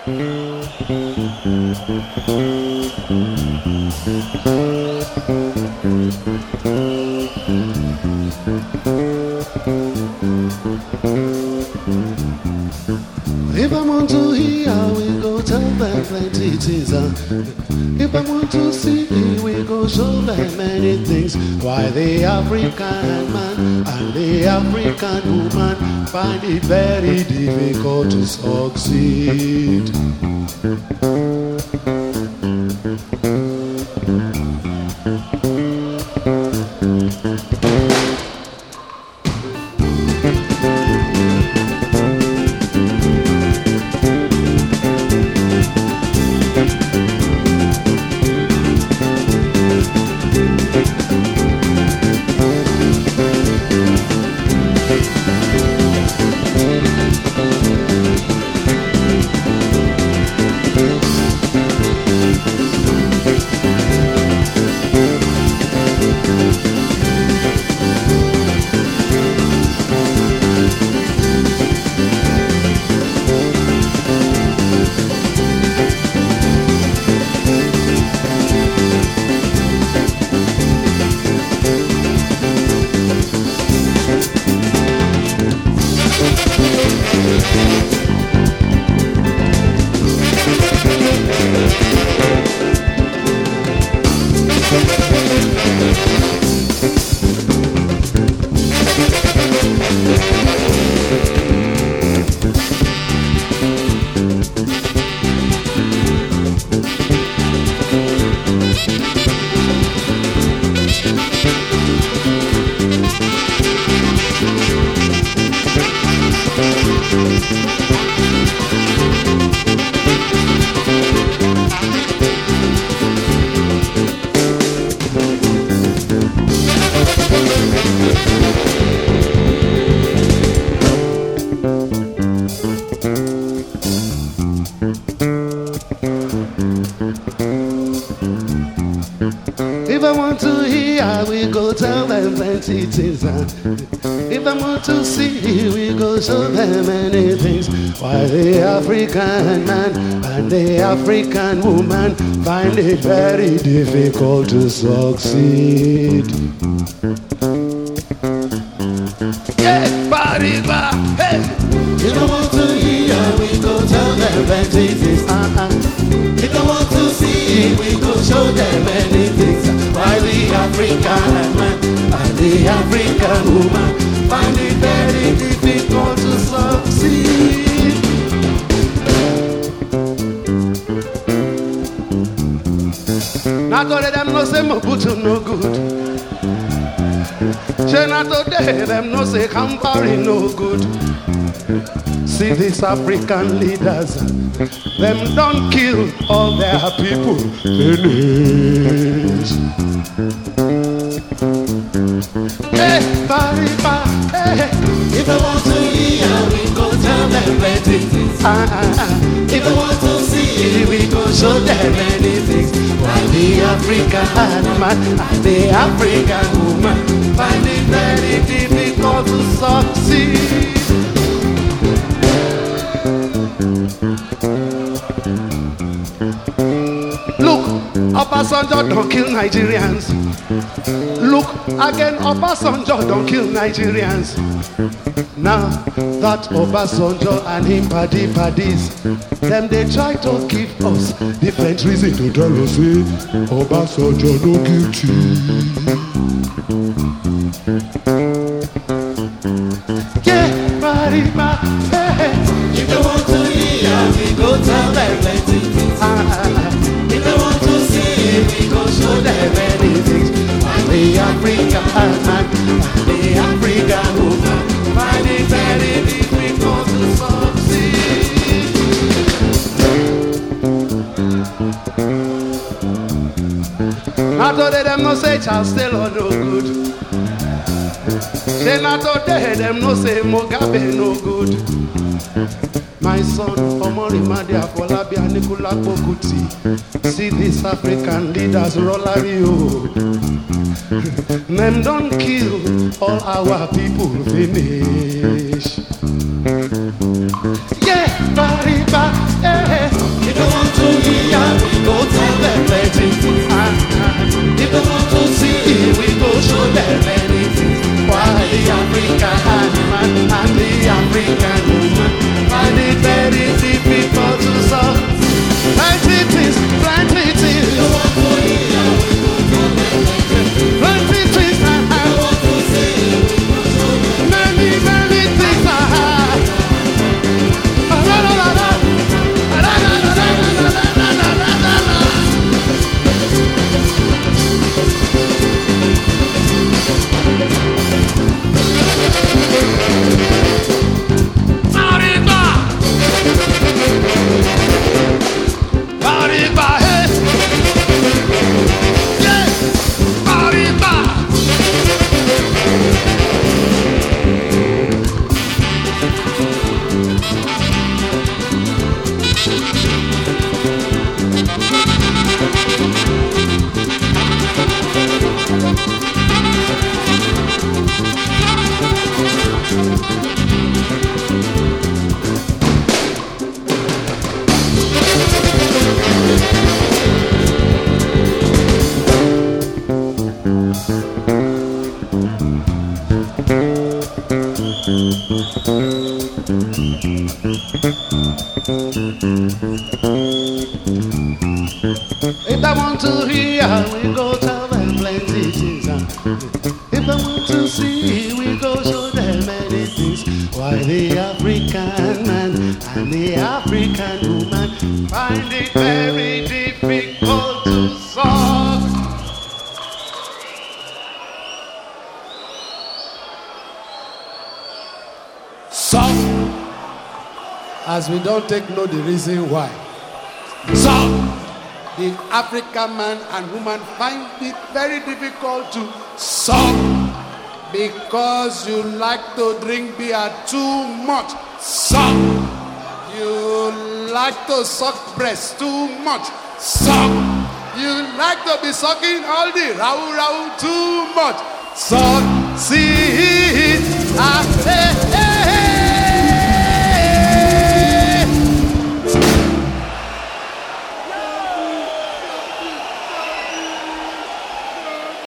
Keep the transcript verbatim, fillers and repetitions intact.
If I want to hear, we go tell them plenty things. uh. If I want to see, we go show them many things. Why the African man and the African woman find it very difficult to succeed. If I want to hear, we go tell them plenty things. uh. If I want to see, we go show them many things. Why the African man and the African woman find it very difficult to succeed. Yeah, Bariba, hey! If I want to hear, we go tell them plenty things. Uh-uh. If I want to see, we go show them many things. Why the African man and the African woman find it very difficult to succeed. Not all of them no say Mobutu no good. She not all of them no say Campari no good. See these African leaders, them don't kill all their people. Finish. Hey, Bariba, hey. If I want to hear, we go tell them plenty things. Ah, ah, ah. If I want to see, we go show them many things. Why the African man and the African woman find it very difficult to succeed. Look, Obasanjo don't kill Nigerians. Look, again, Obasanjo don't kill Nigerians. Now that Obasanjo and him paddy paddies, them they try to give us different reason to tell us, say, Obasanjo no guilty. Yeah, Bariba, hey. If they want to hear, we go tell them plenty things. Ah, ah, ah. If they want to see, we go show them many things. Why the African man and the African woman find it very difficult to succeed. Not all of them no say Charles Taylor no good. They not all of them no say Mugabe no good. My son, Omori Madi Afolabi and Nicola Bokuti. See these African leaders Rolario. Men don't kill all our people finish. Yeah, Bariba, eh. If I want to hear, we go tell them plenty things. If I want to see, we go show them many things. Why the African man and the African woman find it very difficult to solve. Solve. As we don't take know the reason why. Solve. The African man and woman find it very difficult to suck because you like to drink beer too much. Suck. You like to suck breast too much. Suck. You like to be sucking all the rau rau too much. Suck. See.